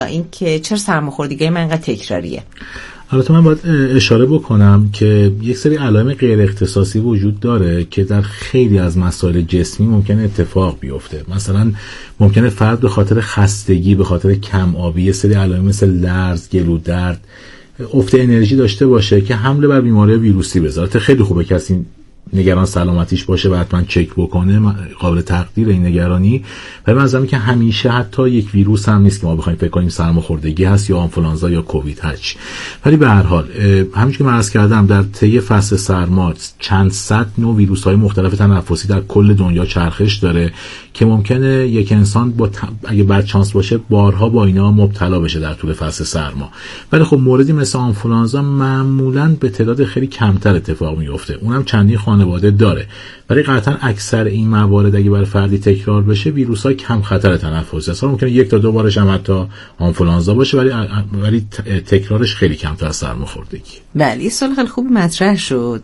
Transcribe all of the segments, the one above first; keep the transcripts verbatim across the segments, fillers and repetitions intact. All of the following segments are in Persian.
این که چرا سرماخوردگی من انقدر تکراریه؟ البته من باید اشاره بکنم که یک سری علائم غیر اختصاصی وجود داره که در خیلی از مسائل جسمی ممکنه اتفاق بیفته. مثلا ممکنه فرد به خاطر خستگی، به خاطر کم آبی، یه سری علائم مثل لرز، گلو درد، افت انرژی داشته باشه که حمله بر بیماری ویروسی بذاره. خیلی خوبه کسی نگران سلامتیش باشه و حتما چک بکنه، قابل تقدیر این نگرانی. ولی من میگم که همیشه حتی یک ویروس هم نیست که ما بخوایم فکر کنیم سرماخوردگی هست یا آنفولانزا یا کووید هست. ولی به هر حال همونجوری که من عرض کردم در طی فصل سرما چند صد نوع ویروس‌های مختلف تنفسی در کل دنیا چرخش داره که ممکنه یک انسان با ت... اگه بد شانس باشه بارها با اینا مبتلا بشه در طول فصل سرما. ولی خب موردی مثل آنفولانزا معمولاً به تعداد خیلی کمتر اتفاق میفته، اونم چندین خانواده داره. ولی قطعا اکثر این موارد اگه برای فردی تکرار بشه ویروس‌های کم خطر تنفسی هست. ممکنه یک تا دو بارش هم حتی آنفولانزا باشه ولی ولی تکرارش خیلی کمتر از سرماخوردگی. بله، سوال خیلی خوب مطرح شد.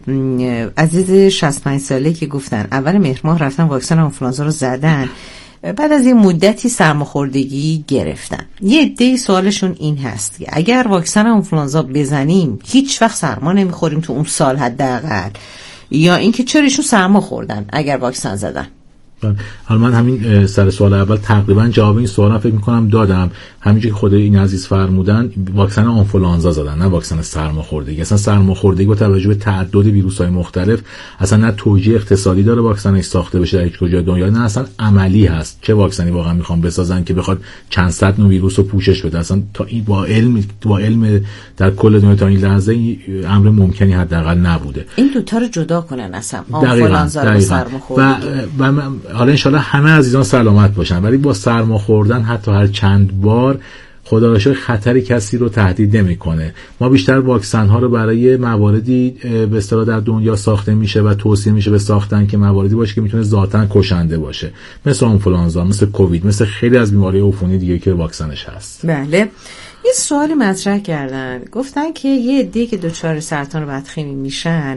عزیز شصت و پنج ساله که گفتن اول مهر ماه رفتن واکسن آنفولانزا رو زدن، بعد از یه مدتی سرماخوردگی گرفتن. یه عده سوالشون این هست که اگر واکسن آنفولانزا بزنیم هیچ وقت سرما نمیخوریم تو اون سال حداقل، یا اینکه چرا ایشون سرما خوردن اگر واکسن زدن؟ حالا من همین سر سوال اول تقریبا جواب این سوالم فکر می‌کنم دادم. همینجوری که خدای این عزیز فرمودن واکسن آنفولانزا زدن، نه واکسن سرماخوردگی. اصلا سرماخوردگی با توجه به تعدد ویروس‌های مختلف اصلا نه توجیه اقتصادی داره واکسنش ساخته بشه در هیچ کجای دنیا، نه اصلا عملی هست. چه واکسنی واقعا میخوام بسازن که بخواد چند صد نوع ویروس رو پوشش بده؟ اصلا تا این با علم با علم در کل دنیا تا این لحظه امر ممکنی حداقل نبوده. این دو تا رو جدا کنن اصلا، آنفولانزا و سرماخوردگی. و, و حالا انشالله همه عزیزان سلامت باشن، ولی با سرما خوردن حتی هر چند بار خدا را شکر خطری کسی رو تهدید نمیکنه. ما بیشتر واکسن ها رو برای مواردی به اصطلاح در دنیا ساخته میشه و توصیه میشه به ساختن که مواردی باشه که میتونه ذاتاً کشنده باشه، مثل آنفولانزا، مثل کووید، مثل خیلی از بیماری عفونی دیگه که واکسنش هست. بله. یه سوال مطرح کردن، گفتن که یه عده که دچار سرطان بدخیمی میشن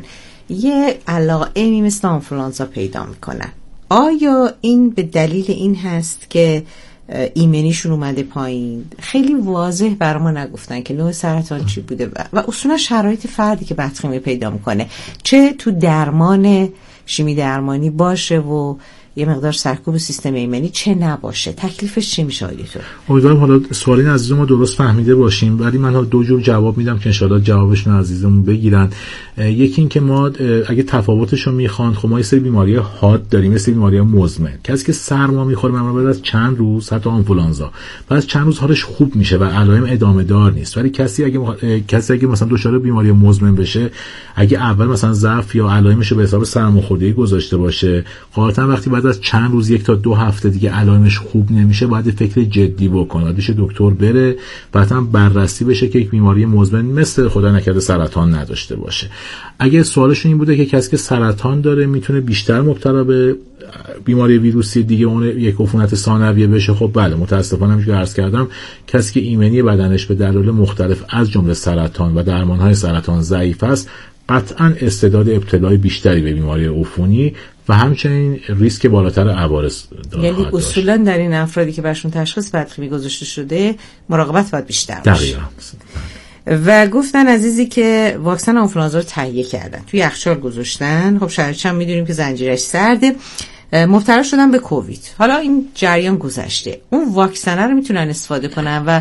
یه علائمی مثل آنفولانزا پیدا میکنن. آیا این به دلیل این هست که ایمنیشون اومده پایین؟ خیلی واضح برای ما نگفتن که نوع سرطان چی بوده و اصولا شرایط فردی که بدخیمی پیدا میکنه، چه تو درمان شیمی درمانی باشه و یه مقدار سرکوب سیستم ایمنی، چه نباشه، تکلیفش چی میشه آیدتون؟ امیدوارم حالا سوال این عزیز ما درست فهمیده باشیم، ولی من دو جور جواب میدم که انشالله جوابشون عزیزمون بگیرن. یکی این که ما اگه تفاوتشو میخوان، خب ما یه سری بیماری حاد داریم، یه سری بیماری مزمن. کسی که سرما میخوره معمولا بعد از چند روز، حتی آنفولانزا، بعد از چند روز حالش خوب میشه و علائم ادامه دار نیست. ولی کسی اگه مخ... کسی اگه مثلا دچار بیماری مزمن بشه، اگه اول مثلا ضعف یا علائمش به حساب سرماخوردگی گذاشته باشه، غالبا وقتی بعد از چند روز، یک تا دو هفته دیگه علائمش خوب نمیشه، باید فکر جدی بکنه، باید بشه دکتر بره، بعدا بررسی بشه که یک بیماری مزمن مثل خدا نکرده سرطان نداشته باشه. اگه سوالشون این بوده که کسی که سرطان داره میتونه بیشتر مبتلا به بیماری ویروسی دیگه اون یک عفونت ثانویه بشه، خب بله، متاسفانه همونجوری که عرض کردم کسی که ایمنی بدنش به دلایل مختلف از جمله سرطان و درمانهای سرطان ضعیف است، قطعاً استعداد ابتلای بیشتری به بیماری عفونی و همچنین ریسک بالاتر عوارض داره. یعنی اصولاً در این افرادی که برشون تشخیص بدخیمی گذاشته شده مراقبت باید بیشتر باشه. دقیقاً. و گفتن عزیزی که واکسن آنفولانزا رو تهیه کردن، توی یخچال گذاشتن، خب شرایطش هم میدونیم که زنجیرش سرده، مبتلا شدن به کووید. حالا این جریان گذشته، اون واکسن رو میتونن استفاده کنن و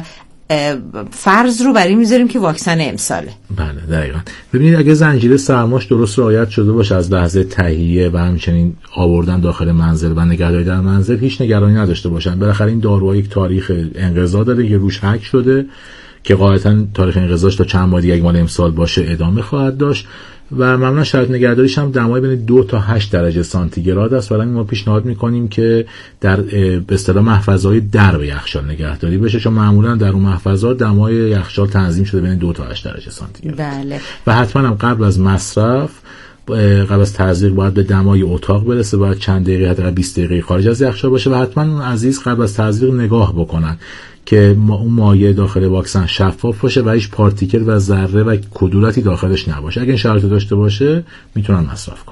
فرض رو برای میذاریم که واکسن امساله. بله دقیقاً. ببینید اگه زنجیره سرماش درست رعایت شده باشه از لحظه تهیه و همچنین آوردن داخل منزل و نگهداری در منزل، هیچ نگرانی نداشته باشن. بالاخره این داروها یک تاریخ انقضا داره که روش حک شده که قاعدتاً تاریخ انقضاش تا چند ماه دیگه اگه مال امسال باشه ادامه خواهد داشت و معمولا شرایط نگهداریش هم دمای بین دو تا هشت درجه سانتیگراد است. ولی ما پیشنهاد می‌کنیم که در به اصطلاح محفظه‌های درب یخچال نگهداری بشه، چون معمولا در اون محفظه‌ها دمای یخچال تنظیم شده بین دو تا هشت درجه سانتیگراد. بله. و حتما هم قبل از مصرف، قبل از تزریق باید به دمای اتاق برسه، باید چند دقیقه حداقل بیست دقیقه خارج از یخچال باشه و حتما اون عزیز قبل از تزریق نگاه بکنن که اون مایع داخل واکسن شفاف باشه و هیچ پارتیکل و ذره و کدورتی داخلش نباشه. اگه این شرایط داشته باشه میتونن مصرف کنن.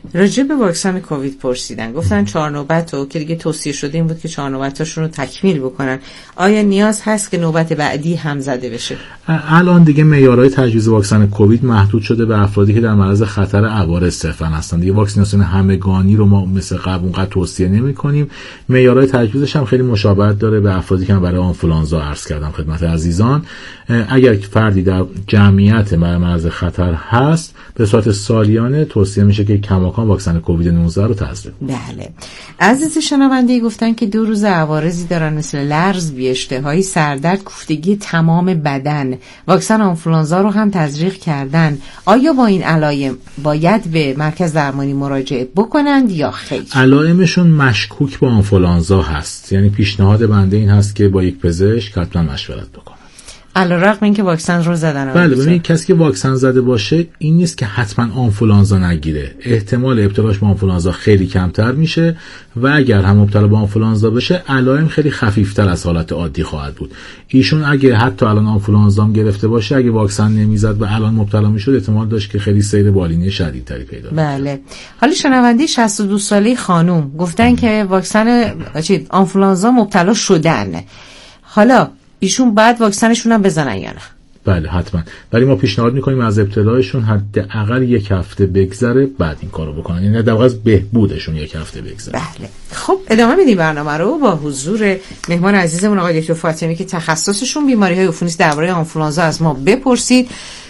راجع به واکسن کووید پرسیدن، گفتن چهار نوبت رو که دیگه توصیه شده این بود که چهار نوبتاشون رو تکمیل بکنن. آیا نیاز هست که نوبت بعدی هم زده بشه؟ الان دیگه معیارهای تجویز واکسن کووید محدود شده به افرادی که در معرض خطر عوارض صرفا هستن. دیگه واکسیناسیون همگانی رو ما مثل قبل اونقدر توصیه نمی‌کنیم. معیارهای تجویزش هم خیلی مشابهت داره به افرادی که برای آنفولانزا عرض کردم خدمت عزیزان. اگر فردی در جمعیت در معرض خطر هست به صورت سالیانه توصیه میشه که کماکان واکسن کووید نوزده رو تزریق. بله. عزیز شنونده گفتن که دو روز عوارضی دارن مثل لرز، بی اشتهایی، سردرد، کوفتگی تمام بدن. واکسن آنفولانزا رو هم تزریق کردن. آیا با این علائم باید به مرکز درمانی مراجعه بکنند یا خیر؟ علائمشون مشکوک به آنفولانزا هست. یعنی پیشنهاد بنده این هست که با یک پزشک حتما مشورت بکنن. علیرغم اینکه واکسن رو زدن. بله، ببینید کسی که واکسن زده باشه این نیست که حتما آنفولانزا نگیره. احتمال ابتلاش به آنفولانزا خیلی کمتر میشه و اگر هم مبتلا به آنفولانزا بشه علائم خیلی خفیفتر از حالت عادی خواهد بود. ایشون اگه حتی الان آنفولانزا هم گرفته باشه اگه واکسن نمیزد و الان مبتلا میشد احتمال داشت که خیلی سیر بالینی شدیدتری پیدا کنه. بله. حالا شنونده شصت و دو ساله خانم گفتن که واکسن چی آنفولانزا مبتلا شدن. حالا ایشون بعد واکسنشون هم بزنن یا نه؟ بله حتما. ولی ما پیشنهاد میکنیم از ابتلایشون حداقل یک هفته بگذره بعد این کارو بکنن. یعنی در واقع از بهبودشون یک هفته بگذره. بله. خب ادامه میدیم برنامه رو با حضور مهمان عزیزمون آقای دکتر فاطمی که تخصصشون بیماری‌های عفونی است. درباره آنفولانزا از ما بپرسید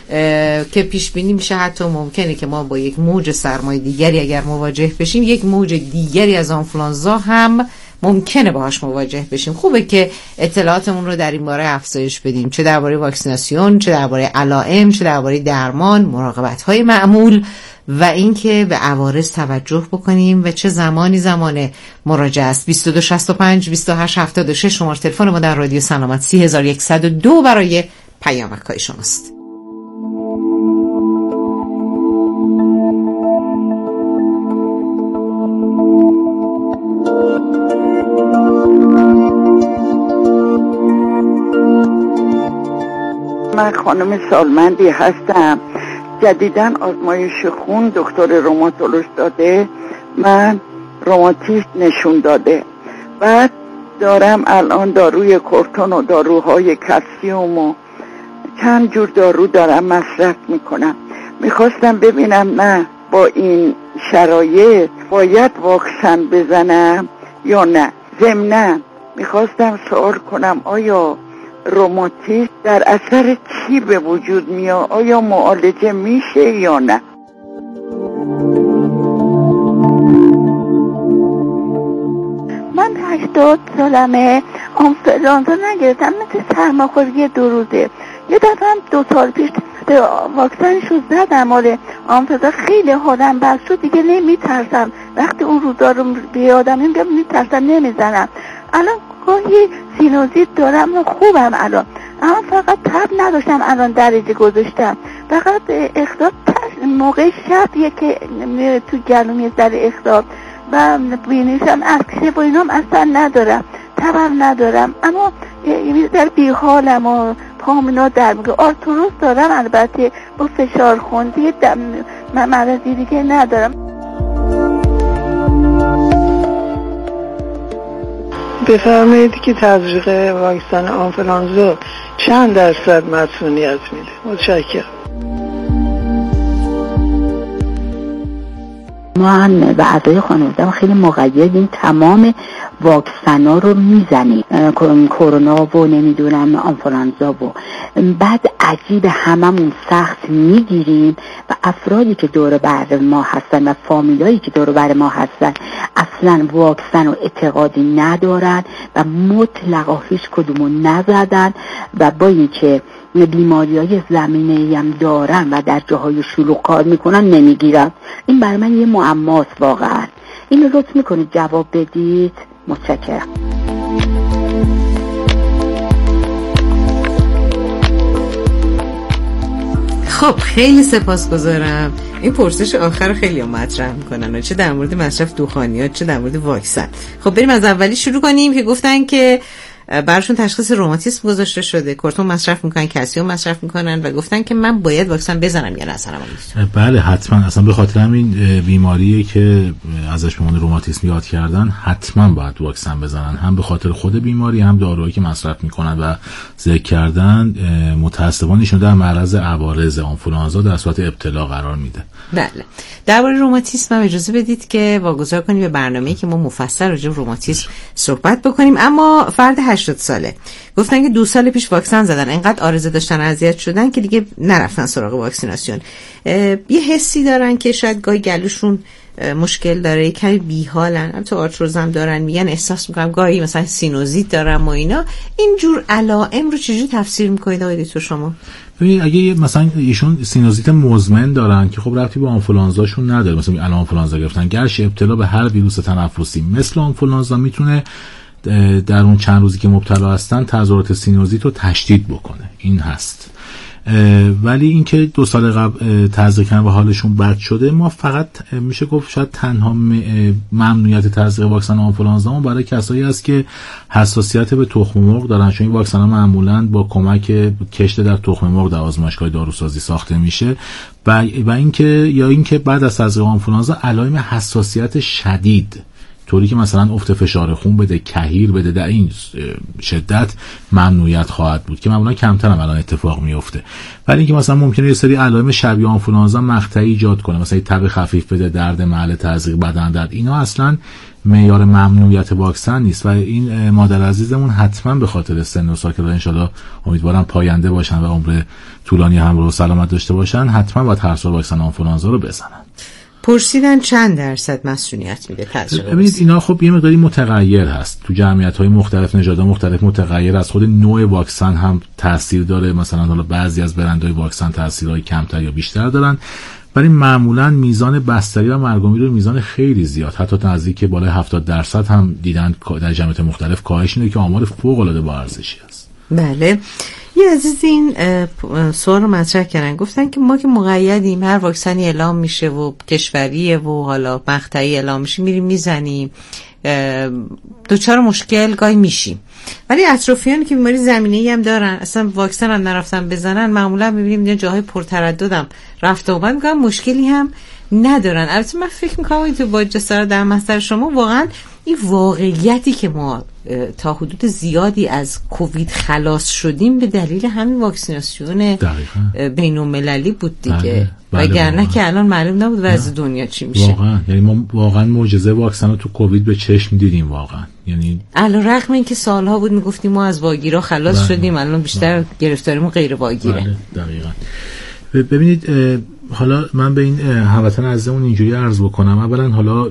که پیش بینی میشه حتی ممکنه که ما با یک موج سرمای دیگری اگر مواجه بشیم یک موج دیگری از آنفولانزا هم ممکنه باهاش مواجه بشیم. خوبه که اطلاعاتمون رو در این باره افزایش بدیم، چه درباره واکسیناسیون، چه درباره علائم، چه درباره درمان، مراقبت‌های معمول و اینکه به عوارض توجه بکنیم و چه زمانی زمان مراجعه است. بیست و دو شصت و پنج بیست و هشت هفتاد و شش شماره تلفن ما در رادیو سلامت سه هزار و صد و دو برای پیامک‌های شماست. من خانم سالمندی هستم. جدیداً آزمایش خون دکتر روماتولوژ داده، من روماتیسم نشون داده. بعد دارم الان داروی کورتون و داروهای کلسیوم و چند جور دارو دارم مصرف میکنم. میخواستم ببینم نه با این شرایط باید واکسن بزنم یا نه. ضمناً میخواستم سوال کنم آیا روماتیسم در اثر چی به وجود میاد؟ آیا معالجه میشه یا نه؟ من هشتاد سالمه، آنفولانزا نگرفتم، مثل سرماخوردگی دو روزه. یه دفعه هم دو سال پیش به واکسنشو زدم، آره آنفولانزا خیلی حالم بد شد، دیگه نمیترسم. وقتی اون روزا رو بیادم میگم میترسم نمیزنم. الان گاهی سینوزیت دارم و خوبم الان، اما فقط تب نداشتم الان درجه گذاشتم. فقط اخراج موقع شبیه که تو گلوم یه ذره اخراج و بینیشم اکشه و اینام اصلا ندارم، تبم ندارم، اما در بیحالم و پامنا در میگه. آرتروز دارم البته با فشار خون دیگه، من مرضی دیگه ندارم. بفرمایید که تزریق واکسن آنفولانزا چند درصد مسئولیت میده؟ متشکرم. من و اعضای خانواده‌ام خیلی مقیدیم، تمام واکسن ها رو میزنیم، کرونا و نمیدونم آنفولانزا و بعد عجیب هممون سخت میگیریم و افرادی که دور بر ما هستن و فامیلایی که دور بر ما هستن اصلا واکسن و اعتقادی ندارن و مطلقا هیچ کدومو نزدن و با اینکه بیماری های زمینه‌ای هم دارن و در جاهای شلوغ کار میکنن نمیگیرن. این برای من یه معماست واقعا. اینو لطف میکنید جواب بدید. متشکرم. خب خیلی سپاسگزارم. این پرسش آخر خیلی هم مطرح میکنن، چه در مورد مصرف دخانیات چه در مورد واکسن. خب بریم از اولی شروع کنیم که گفتن که براشون تشخیص روماتیسم گذاشته شده، کورتون مصرف میکنن، کلسیم مصرف میکنن و گفتن که من باید واکسن بزنم یا نزنم. بله حتما، اصلا به خاطر همین بیماریه که ازش به عنوان روماتیسم یاد کردن حتما باید واکسن بزنن، هم به خاطر خود بیماری هم داروهایی که مصرف میکنن و ذکر کردن متاسفانه ایشون در معرض عوارض آنفولانزا در صورت ابتلا قرار میده. بله، درباره روماتیسم اجازه بدید که واگذار کنیم به برنامه‌ای که ما مفصل راجع به روماتیسم صحبت بکنیم. اما فرد هشتاد ساله گفتن که دو سال پیش واکسن زدن، انقدر عارضه داشتن اذیت شدن که دیگه نرفتن سراغ واکسیناسیون. یه حسی دارن که شاید گاهی گلوشون مشکل داره، کمی بیحالن، هم تو آرتروزم دارن، میگن احساس میکنم گاهی مثلا سینوزیت دارم و اینا. این جور علائم رو چجوری تفسیر میکنید آقای دکتر شما؟ ببین اگه مثلا ایشون سینوزیت مزمن دارن که خب ربطی به آنفولانزاشون نداره، مثلا الان آنفولانزا گرفتن، گرچه ابتلا به هر ویروس تنفسی مثل آنفولانزا میتونه در اون چند روزی که مبتلا هستن تظاهرات سینوزیت رو تشدید بکنه، این هست. ولی اینکه دو سال قبل تزریق کردن و حالشون بد شده، ما فقط میشه گفت شاید تنها ممنوعیت تزریق واکسن آنفولانزا برای کسایی است که حساسیت به تخم مرغ دارن، چون این واکسن ها معمولا با کمک کشت در تخم مرغ در آزمایشگاه داروسازی ساخته میشه و و اینکه یا اینکه بعد از تزریق آنفولانزا علائم حساسیت شدید طوری که مثلا افت فشار خون بده، کهیر بده، در این شدت ممنوعیت خواهد بود که معمولا کمتر هم الان اتفاق میفته. ولی اینکه مثلا ممکنه یه سری علائم شبیه آنفولانزا مقطعی ایجاد کنه، مثلا تب خفیف بده، درد محل تزریق، بدن درد، اینا اصلا معیار ممنوعیت واکسن نیست و این مادر عزیزمون حتما به خاطر سن و سال که ان شاءالله امیدوارم پاینده باشن و عمر طولانی همراه و سلامت داشته باشن، حتما باید هر سال واکسن آنفولانزا رو بزنن. پرسیدن چند درصد مسئولیت میده تزریق؟ ببینید اینا خب یه مقداری متغیر هست تو جمعیت‌های مختلف، نژادها مختلف، متغیر از خود نوع واکسن هم تاثیر داره. مثلا حالا بعضی از برندهای واکسن تاثیرهای کمتر یا بیشتر دارن، ولی معمولا میزان بستری و مرگومیر رو میزان خیلی زیاد، حتی نزدیک بالای هفتاد درصد هم دیدن در جمعیت مختلف کاهش اینه که آمار فوق‌العاده با ارزشی است. بله، یه عزیز این سوال رو مطرح کردن، گفتن که ما که مقیدیم، هر واکسنی اعلام میشه و کشوریه و حالا مقطعی اعلام میشه میریم میزنیم، دوچار مشکل گاهی میشیم، ولی اطرافیانی که بیماری زمینه‌ای هم دارن اصلا واکسن هم نرفتن بزنن، معمولا میبینیم جاهای پرترددم رفت و اومد میگن مشکلی هم ندارن. البته من فکر میکنم تو با جسارت در مصدر شما واقعا این واقعیتی که ما تا حدود زیادی از کووید خلاص شدیم به دلیل همین واکسیناسیون بین المللی بود دیگه، وگرنه که الان معلوم نبود وضع دنیا چی میشه. واقعا یعنی ما واقعا معجزه واکسن رو تو کووید به چشم دیدیم واقعا. یعنی علیرغم اینکه سالها بود میگفتیم ما از واگیرا خلاص بله. شدیم، الان بیشتر بله. گرفتاریمون غیر واگیره. بله دقیقاً. ببینید حالا من به این هموطن عزیزمون اینجوری عرض بکنم، اولا حالا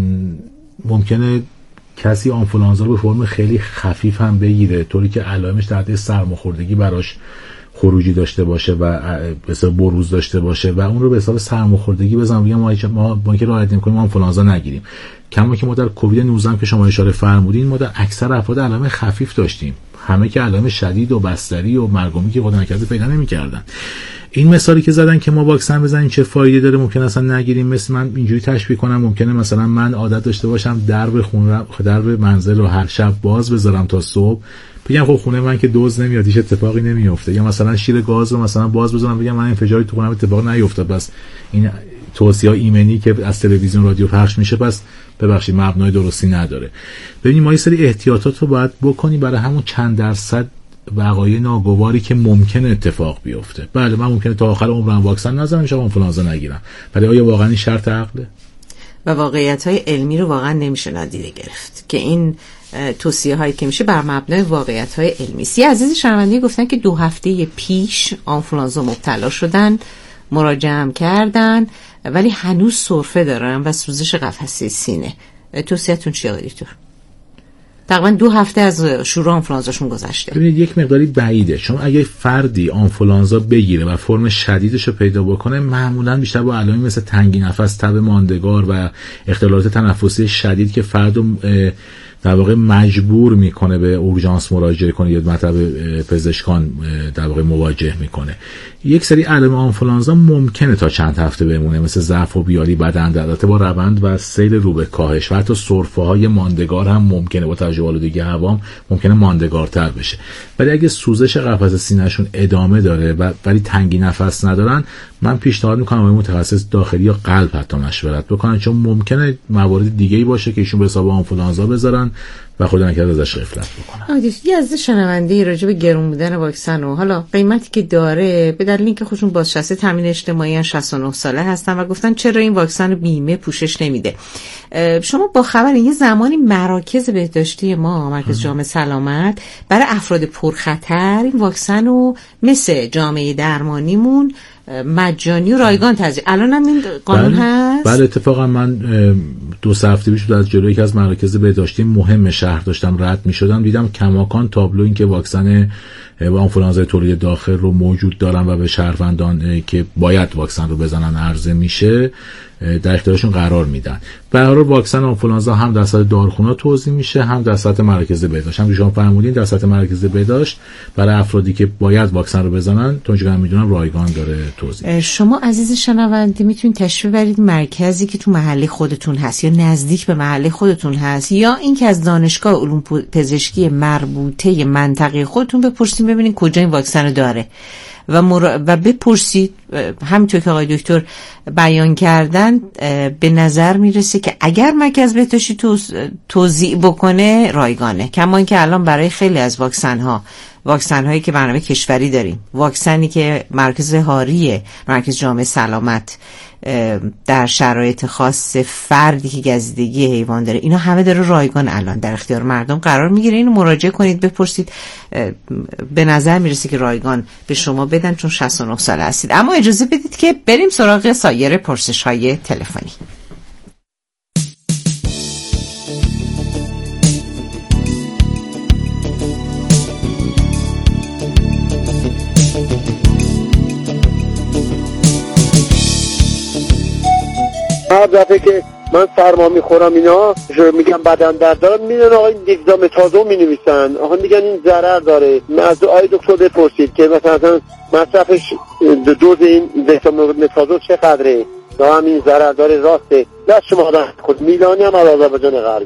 ممکنه کسی آنفولانزا رو به فرم خیلی خفیف هم بگیره، طوری که علائمش در حد سرماخوردگی براش خروجی داشته باشه و به حساب بروز داشته باشه و اون رو به حساب سرماخوردگی بزنم بگم ما ما با اینکه رعایت نمی‌کنیم آنفولانزا نگیریم. کما که ما در کووید نوزده که شما اشاره فرمودین ما در اکثر افراد علائم خفیف داشتیم، همه که علائم شدید و بستری و مرگومی که خود نکرده پیدا نمی‌کردن. این مثالی که زدن که ما واکسن بزنیم چه فایده داره ممکنه اصلا نگیریم، مثل من اینجوری تشبیه کنم ممکنه مثلا من عادت داشته باشم درب خونه درب منزل رو هر شب باز بذارم تا صبح، بگم خب خونه من که دوز نمیاد هیچ اتفاقی نمیفته، یا مثلا شیر گاز رو مثلا باز بذارم بگم من انفجاری تو خونم اتفاق نیفتاد، بس این توصیه‌های ایمنی که از تلویزیون رادیو پخش میشه پس ببخشید مبنای درستی نداره. ببینید ما یه سری احتیاطات رو باید بکنیم برای همون چند درصد وقایع ناگواری که ممکنه اتفاق بیفته. بله من ممکنه تا آخر عمرم واکسن نزنم، شما آنفولانزا نگیرم، ولی آیا واقعا این شرط عقله؟ و واقعیت‌های علمی رو واقعا نمیشه نادیده گرفت که این توصیه هایی که میشه بر مبنای واقعیت‌های علمی است. یه عزیز شنونده گفتن که دو هفته پیش آنفولانزا مبتلا شدن، مراجعه هم کردن ولی هنوز سرفه دارن و سوزش قفسه سینه. توصیه‌تون چیه آقای دکتر؟ تقریبا دو هفته از شروع آنفولانزاشون گذشته. ببینید یک مقداری بعیده، چون اگه فردی آنفولانزا بگیره و فرم شدیدش رو پیدا بکنه معمولا بیشتر با علائم مثل تنگی نفس، تب ماندگار و اختلالات تنفسی شدید که فردو در واقع مجبور میکنه به اورژانس مراجعه کنه یا مطب پزشکان در واقع مواجه میکنه. یک سری علائم آنفولانزا ممکنه تا چند هفته بمونه، مثل ضعف و بیاری بدن در البته با روند و سیل رو به کاهش و حتی سرفه‌های ماندگار هم ممکنه با توجه به آلودگی هوا ممکنه ماندگارتر بشه. ولی اگه سوزش قفسه سینه‌شون ادامه داره و ولی تنگی نفس ندارن، من پیشنهاد میکنم با متخصص داخلی یا قلب حتی مشورت بکنن، چون ممکنه موارد دیگه‌ای باشه که ایشون به حساب آنفولانزا بذارن و خود نکرد ازش غفلت بکنن. یه از شنونده راجع به گرون بودن واکسن و حالا قیمتی که داره به دلیل اینکه خودشون بازنشسته تامین اجتماعی شصت و نه ساله هستن و گفتن چرا این واکسن بیمه پوشش نمیده. شما با خبر یه زمانی مراکز بهداشتی ما، مرکز جامعه سلامت، برای افراد پرخطر این واکسن رو مثل جامعه درمانیمون مجانی و رایگان تزریق. الان هم این قانون بله، هست؟ بله اتفاقا من دو سه هفته پیش از جلوی یکی از مراکز بهداشتی مهم شهر داشتم رد می شدم، دیدم کماکان تابلو این که واکسن آنفولانزای تولید داخل رو موجود دارن و به شهروندان که باید واکسن رو بزنن عرضه میشه در اختیارشون قرار میدن. به هر حال واکسن آنفولانزا هم در سطح داروخونه توزیع میشه، هم در سطح مراکز بهداشت. هم شما فرمودین در سطح مراکز بهداشت برای افرادی که باید واکسن رو بزنن تا اونجا که من میدونم رایگان داره توزیع. شما عزیز شنونده میتونید تشریف برید مرکزی که تو محله خودتون هست یا نزدیک به محله خودتون هست، یا اینکه از دانشگاه علوم پزشکی مربوطه منطقه خودتون بپرسید ببینید کجا این واکسن داره و مرا... و بپرسید. همینطور که آقای دکتر بیان کردن به نظر میرسه که اگر مرکز بهداشتی توز... توزیع بکنه رایگانه، کما اینکه الان برای خیلی از واکسن ها واکسن هایی که برنامه کشوری داریم، واکسنی که مرکز هاریه، مرکز جامعه سلامت در شرایط خاص فردی که گزیدگی حیوان داره، اینا همه داره رایگان الان در اختیار مردم قرار میگیره. اینو مراجعه کنید بپرسید، به نظر میرسه که رایگان به شما بدن چون شصت و نه ساله هستید. اما اجازه بدید که بریم سراغ سایر پرسش های تلفنی. هر دفعه که من سرما میخورم اینا میگم بدن درد دارم، میدن آقا این دگزامتازون مینویسن، آقا میگن این ضرر داره. از آقای دکتر بپرسید که مثلا مصرفش دوز این دگزامتازون چقدره، دا هم این ضرر داره راسته. دست شما آدم خود میلانی هم از آذربایجان غربی.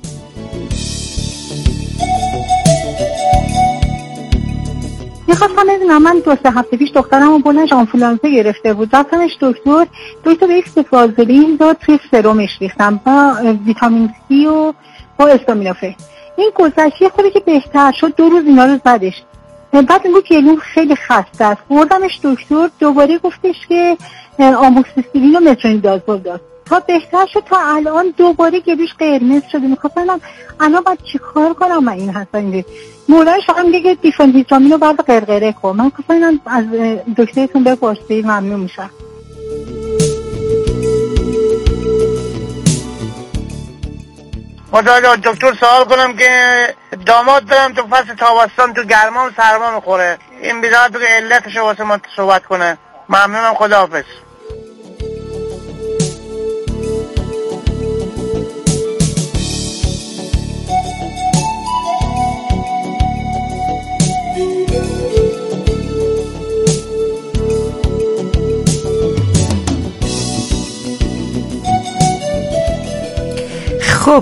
میخواستم بدونم، من دو سه هفته پیش دخترم رو بلنش آنفولانزا گرفته بود، رفتمش دکتر دکتر ایکس فازولین داد توی سرمش ریختم با ویتامین سی و با استامینوفن. این گذشته خودی که بهتر شد، دو روز اینا رو زدش، بعد میگو که گلوم خیلی خسته است. بردمش دکتر دوباره گفتش که آموکسیسیلین و مترونیدازول داد تا بهتر شد، تا الان دوباره گلوش قرمز شده. میخواستم الان باید چی کار کنم من این هستم اینجا؟ مولای شما میگه که دیفنهیدرامین رو باید قرقره کن. من خواستم از دکترتون بپرسید، ممنون میشم. خدا دکتر سوال کنم که داماد دارم تو فصل تابستان تو گرما و سرما میخوره، این بیداد بگه علتش واسه ما صحبت کنه. ممنونم، خداحافظ. خب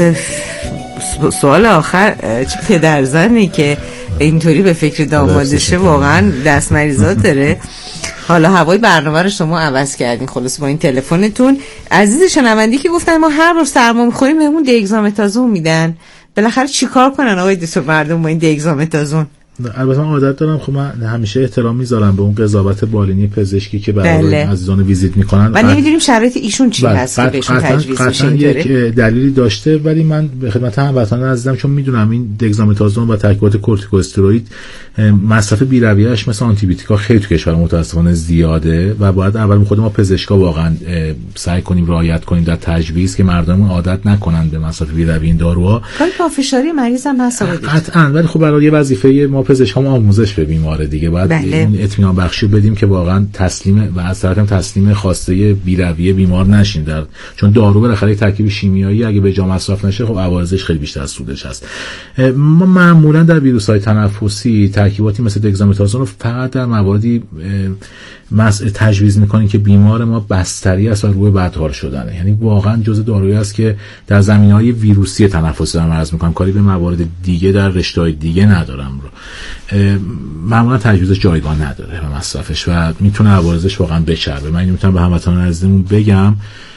سوال آخر، چه پدرزنی که اینطوری به فکر دامادشه واقعا دست مریضات داره. حالا هوای برنامه رو شما عوض کردین خلاص با این تلفنتون. عزیز شنوندی که گفتن ما هر بار سرما میخوریم بهمون دگزامتازون میدن، بالاخره چیکار کنن آقای دکتر مردم با این دگزامتازون؟ البته من عادت دارم، خب من همیشه احترام میذارم به اون قضاوت بالینی پزشکی که برای بله. عزیزان ویزیت میکنن و نمیدونیم شرایط ایشون چی هست که بهشون تجویز میشه. یک دلیلی داشته، ولی من به خدمت هموطنان عزیزم چون میدونم این دگزامتازون و ترکیبات کورتیکوستروئید مصرف بی‌رویه‌اش مثل آنتی بیوتیکا خیلی تو کشور متاسفانه زیاده و باید اول خود ما پزشکا واقعا سعی کنیم رعایت کنیم در تجویز که مردمون عادت نکنن به مصرف بی‌رویه این داروها. کاری پافشاری مریض هم هست. قطعاً، ولی خب برای وظیفه ما پزشک هم آموزش به بیمار دیگه باید بله. این اطمینان بخشی بدیم که واقعا تسلیم و از طرف هم تسلیم خواسته بی‌رویه بیمار نشین، در چون دارو بالاخره ترکیب شیمیایی اگه به جا مصرف نشه خب عوارضش خیلی بیشتر از سودش هست. ما معمولا در ویروس‌های تنفسی ترکیباتی مثل دگزامتازون رو فقط در مواردی تجویز میکنیم که بیمار ما بستری است و روی بدحال شدنه، یعنی واقعا جزء دارویی است که در زمینه‌های ویروسی تنفسی دارم عرض میکنم، کاری به موارد دیگه در رشته‌های دیگه ندارم رو. معمولا تجویزش جایگاه نداره به مصرفش و میتونه عوارضش واقعا بچربه. من میتونم به هموطنان عزیزمون بگم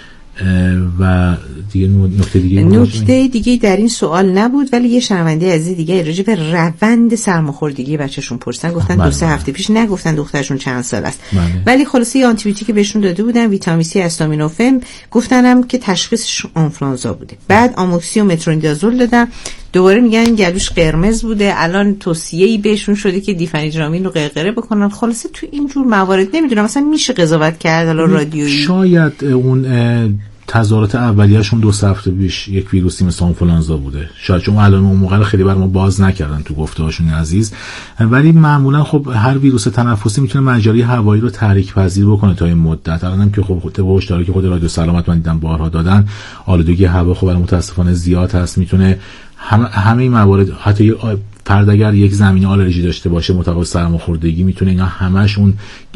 و دیگه نکته دیگه نکته دیگه در این سوال نبود، ولی یه شنونده عزیز دیگه راجع به روند سرماخوردگی بچه‌شون پرسیدن، گفتن دو سه هفته پیش، نگفتن دخترشون چند سال است، ولی خلاصه یه آنتی بیوتیک بهشون داده بودن، ویتامین سی، استامینوفن، گفتنم که تشخیصش آنفلانزا بوده. بعد آموکسی و مترونیدازول دادن، دوباره میگن گلوش قرمز بوده، الان توصیه‌ای بهشون شده که دیفنیدرامین رو قرقره بکنن. خلاصه تو این جور موارد نمیدونم مثلا میشه قضاوت کرد حالا رادیویی؟ شاید اون تظاهرات اولیه‌شون دو هفته پیش یک ویروسی مثل آنفولانزا بوده، شاید چون الان اون موقع خیلی بر ما باز نکردن تو گفته‌هاشون عزیز، ولی معمولا خب هر ویروس تنفسی میتونه مجاری هوایی رو تحریک پذیر بکنه تا این مدت. الانم که خب طبق هشداری که خود رادیو سلامت من دیدم بارها دادن، آلودگی هوا خب متاسفانه زیاد هست، میتونه همه همه این موارد، حتی فرد اگر یک زمینه آلرژی داشته باشه متقابل سرماخوردگی، میتونه اینا همشون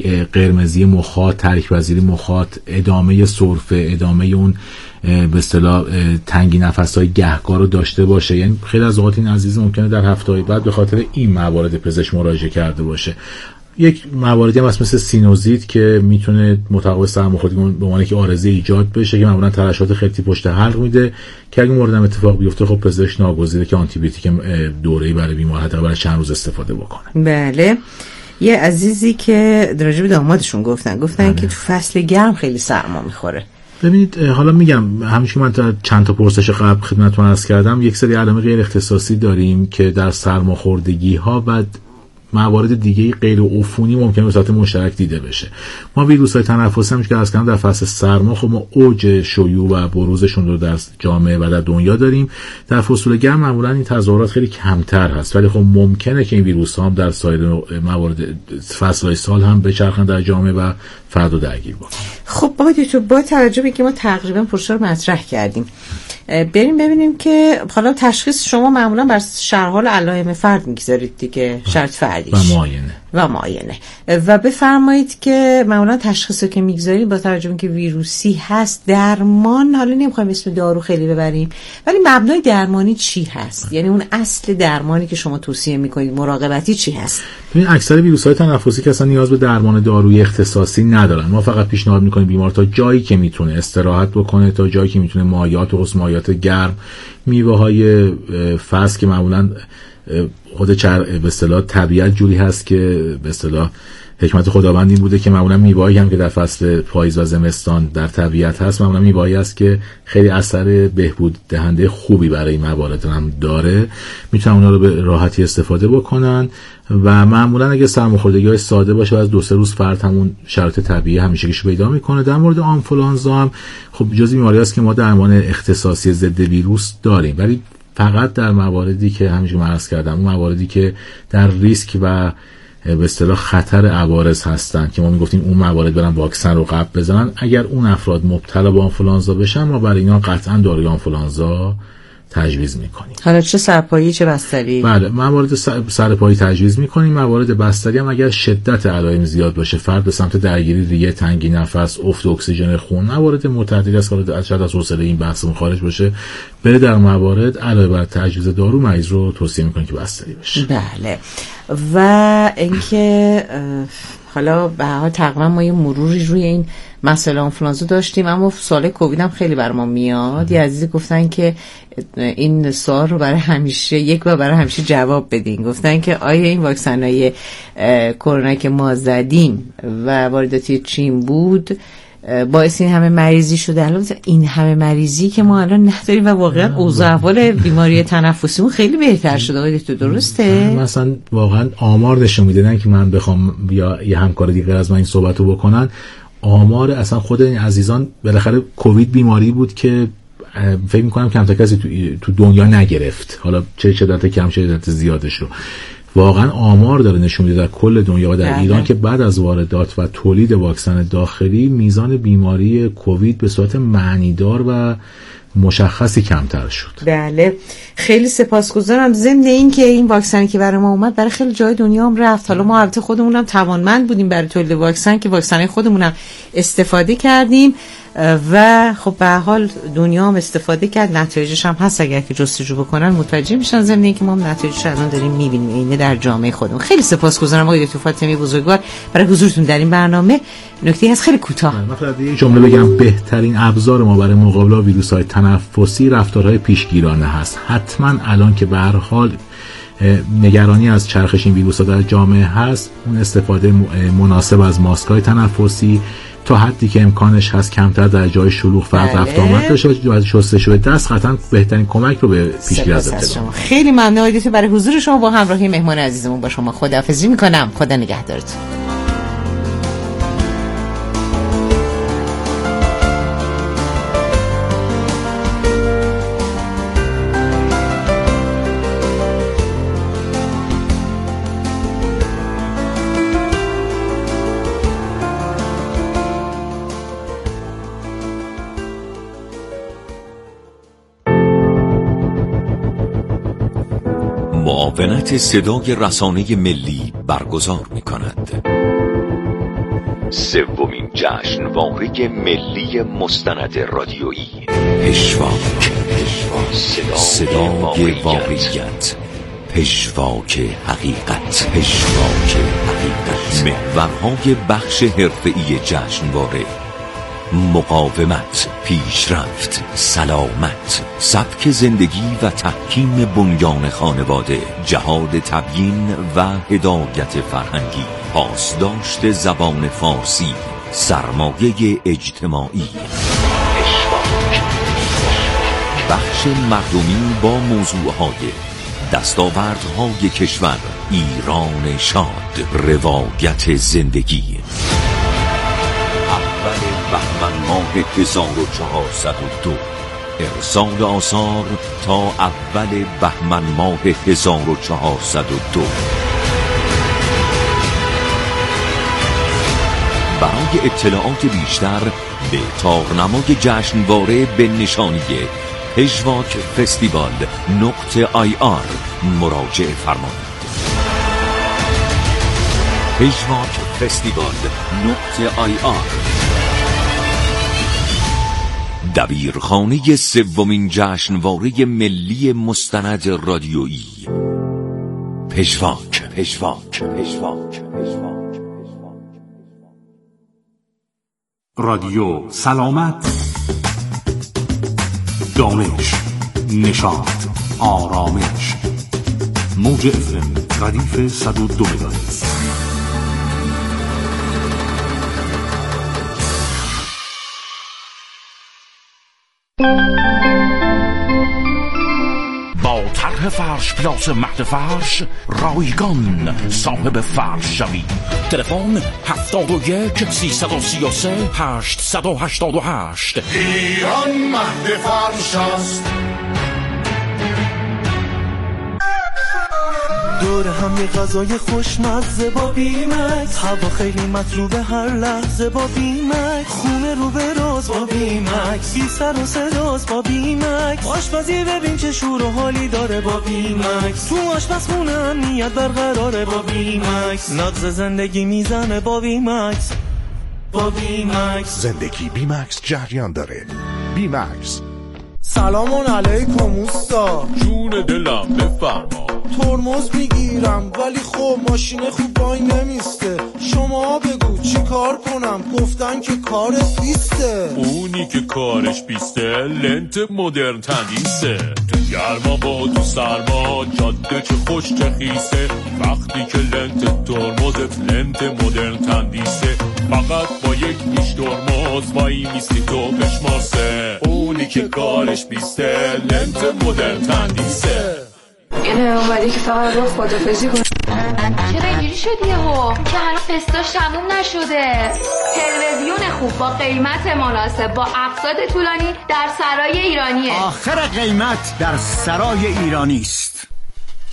قرمزی مخاط، تحریک پذیری مخاط، ادامه سرفه، ادامه اون به اصطلاح تنگی نفس‌های گهگار رو داشته باشه. یعنی خیلی از اوقات این عزیز ممکنه در هفته‌های بعد به خاطر این موارد پزشک مراجعه کرده باشه. یک مواردی هم هست مثل سینوزیت که میتونه متقابل سرماخوردگی به معنی که عارضه ایجاد بشه که معمولا ترشحات خلطی پشت حلق میده که اگه مورد هم اتفاق بیفته خب پزشک ناگزیره که آنتی بیوتیک دوره‌ای برای بیمار حتی برای چند روز استفاده بکنه. بله. یه عزیزی که راجع به دامادشون گفتن گفتن بله. که تو فصل گرم خیلی سرما میخوره. ببینید حالا میگم همیشه من تا چند تا پرسش قبل خدمتتون عرض کردم یک سری علائم غیر اختصاصی داریم که در سرماخوردگی ها و موارد دیگه غیر عفونی ممکنه به صورت مشترک دیده بشه. ما ویروس‌های تنفسی هم که از کردم در فصل سرما خب ما اوج شیوع و بروزشون رو در جامعه و در دنیا داریم. در فصول گرم معمولا این تظاهرات خیلی کمتر هست، ولی خب ممکنه که این ویروس‌ها هم در سایر موارد فصل‌های سال هم بچرخن در جامعه و فرد رو درگیر بکنن. خب با تو با توجه به که ما تقریبا پرسش رو مطرح کردیم، بریم ببینیم که حالا تشخیص شما معمولا بر شرح علائم فرد میگذارید دیگه، شرط فردیش و معاینه و معاینه و بفرمایید که معمولا تشخیصی که میگذارید با توجه به که ویروسی هست، درمان حالا نمیخوایم اسم دارو خیلی ببریم، ولی مبنای درمانی چی هست؟ یعنی اون اصل درمانی که شما توصیه میکنید مراقبتی چی هست؟ ببین اکثر ویروس‌های تنفسی که اصلا نیاز به درمان دارویی اختصاصی ندارن. ما فقط پیشنهاد میکنیم بیمار تا جایی که میتونه استراحت بکنه، تا جایی که میتونه مایعات و قسمایات گرم، میوه‌های فصل که معمولا خود چر به اصطلاح طبیعت جوری هست که به اصطلاح حکمت خداوند این بوده که معمولا میوه‌ای هم که در فصل پاییز و زمستان در طبیعت هست معمولا میوه‌ای است که خیلی اثر بهبود دهنده خوبی برای این موارد هم داره، میتونن اونا رو به راحتی استفاده بکنن و معمولا اگه سرماخوردگی‌های ساده باشه و از دو سه روز فرد همون شرایط طبیعی همیشگیش پیدا میکنه. در مورد آنفولانزا هم خب جزئی بیماری است که ما درمان اختصاصی ضد ویروس داریم، ولی فقط در مواردی که همونجوری من عرض کردم، اون مواردی که در ریسک و به اصطلاح خطر عوارض هستن که ما میگفتیم اون موارد برن واکسن رو قبل بزنن، اگر اون افراد مبتلا به آنفولانزا بشن ما برای اینا قطعا داروی آنفولانزا تجویز میکنیم. حالا چه سرپایی چه بستری؟ بله موارد سرپایی تجویز میکنیم. موارد بستری هم اگر شدت علائم زیاد باشه، فرد به سمت درگیری ریه، تنگی نفس، افت اکسیژن خون، موارد متعددی است که شاید از حوصله این بحثمون خارج باشه، بره در موارد علاوه بر تجویز دارو مریض رو توصیه میکنیم که بستری بشه. بله. و اینکه حالا به هر حال تقریبا ما یه مروری روی این مسئله آنفولانزا داشتیم، اما سال کووید هم خیلی بر ما میاد. یه عزیزی گفتن که این سوال رو برای همیشه یک بار برای همیشه جواب بدین. گفتن که آیا این واکسن‌های کرونا که ما زدیم و وارداتی چین بود باعث این همه مریضی شده؟ البته این همه مریضی که ما الان نداریم و واقعا اوضاع احوال بیماری تنفسیمون خیلی بهتر شده. آقای دکتر درسته؟ مثلا واقعا آمار نشون میدن که من بخوام یا یه همکار دیگه از من این صحبتو بکنن، آمار اصلا خود این عزیزان بالاخره کووید بیماری بود که فکر می‌کنم کم تا کسی تو, تو دنیا نگرفت، حالا چه شدت کم چه شدت زیادش رو. واقعا آمار داره نشون میده در کل دنیا و در بله. ایران که بعد از واردات و تولید واکسن داخلی میزان بیماری کووید به صورت معنیدار و مشخصی کمتر شد. بله خیلی سپاسگزارم. ضمن این که این واکسنی که برای ما اومد برای خیلی جای دنیا هم رفت. حالا ما البته خودمونم توانمند بودیم برای تولید واکسن که واکسن خودمونم استفاده کردیم و خب به حال دنیا هم استفاده کرد، نتایجش هم هست، اگر که جستجو بکنن متوجه میشن. ضمن این که ما هم نتایجش الان داریم میبینیم اینه در جامعه خودمون. خیلی سپاسگزارم آقای دکتر فاطمی بزرگوار برای حضورتون در این برنامه. نکته هست خیلی کوتاه. مثلا یه جمله بگم، بهترین ابزار ما برای مقابله با ویروس‌های تنفسی رفتارهای پیشگیرانه هست. حتما الان که به هر حال نگرانی از چرخش این ویروس‌ها در جامعه هست، اون استفاده مناسب از ماسک‌های تنفسی تا حدی که امکانش هست کمتر در جای شلوغ فرد رفت آمد داشته باشه، شستشوی دست قطعا بهترین کمک رو به پیشگیری از ابتلا. خیلی ممنون آقای دکتر برای حضور شما با همراهی مهمان عزیزمون. با شما خداحافظی میکنم. خدا نگهدارتون. معاونت صدای رسانه ملی برگزار می کند. سومین جشنواره ملی مستند رادیویی پژواک، صدای واقعیت، پژواک حقیقت، پژواک حقیقت. محورهای بخش حرفه‌ای جشنواره: مقاومت، پیشرفت، سلامت، سبک زندگی و تحکیم بنیان خانواده، جهاد تبیین و هدایت فرهنگی، پاسداشت زبان فارسی، سرمایه اجتماعی. بخش مردمی با موضوعهای دستاوردهای کشور، ایران شاد، روایت زندگی. اول بهمن ماه هزار و چهارصد و دو، ارسال آثار تا اول بهمن ماه هزار و چهارصد و دو. برای اطلاعات بیشتر به تارنمای جشنواره به نشانی پژواک فستیوال نقطه آی آر مراجعه فرمایید. پژواک فستیوال نقطه آی آر، دبیرخانه سومین جشنواره ملی مستند رادیویی پژواک. پژواک پژواک رادیو سلامت، دانش، نشاط، آرامش. موج اف ام ردیف صد و دو مگاهرتز. با طرح فرش پلاس مهد فرش رایگان صاحب فرش شوید. تلفن هفتاد و یک سیصد و سی و سه هشتصد و هشتاد و هشت. ایران مهد فرش است. دور هم یه غذای خوشمزه با بیمکس، هوا خیلی مطلوبه هر لحظه با بیمکس، خونه رو به راز با بیمکس، بی سر و صداست با بیمکس، آشپزی ببین چه شور و حالی داره با بیمکس، تو آشپزخونه امنیت برقراره با بیمکس، نغز زندگی میزنه با بیمکس، با بیمکس. زندگی بیمکس جریان داره. بیمکس. سلام علیکم اوستا. جون دلم بفرما. ترمز میگیرم ولی خب ماشین خوب وای نمیسته، شما بگو چی کار کنم؟ گفتن که کارت بیسته. اونی که کارش بیسته لنت مدرن تندیسه، تو گرما با تو سرما جاده چه خوش چه خیسه، وقتی که لنت ترمزت لنت مدرن تندیسه، فقط با یک پیش ترمز وای میستی تو بشمارسه، اونی که کارش بیسته لنت مدرن تندیسه. اینه اومدی که فقط رو خدافزی کن. چرا اینجوری شدی هو؟ که هنوز فستاش تموم نشده. تلویزیون خوب با قیمت مناسب با اقساط طولانی در سرای ایرانیه. آخر قیمت در سرای ایرانی است.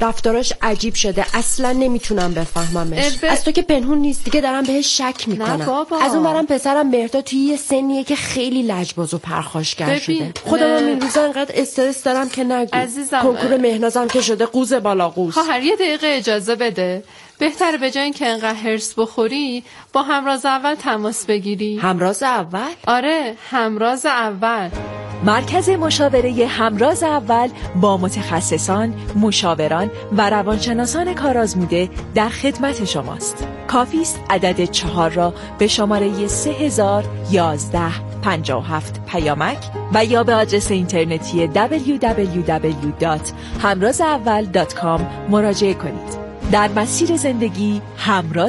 رفتاراش عجیب شده، اصلا نمیتونم بفهممش. البه... از تو که پنهون نیست دیگه دارم بهش شک میکنم. نه بابا. از اون برم پسرم مهرداد توی یه سنیه که خیلی لجباز و پرخاشگر شده. خودم این روزا انقدر استرس دارم که نگو. عزیزم کنکور مهنازم که شده قوز بالا قوز. خواهر یه دقیقه اجازه بده. بهتره به جای اینکه انقدر هرس بخوری با همراز اول تماس بگیری. همراز اول؟ آره، همراز اول. مرکز مشاوره همراز اول با متخصصان، مشاوران و روانشناسان کارآزموده در خدمت شماست. کافی است عدد چهار را به شماره سه هزار و یازده پنجاه و هفت پیامک و یا به آدرس اینترنتی دبلیو دبلیو دبلیو دات همراز اول دات کام مراجعه کنید. در مسیر زندگی همراز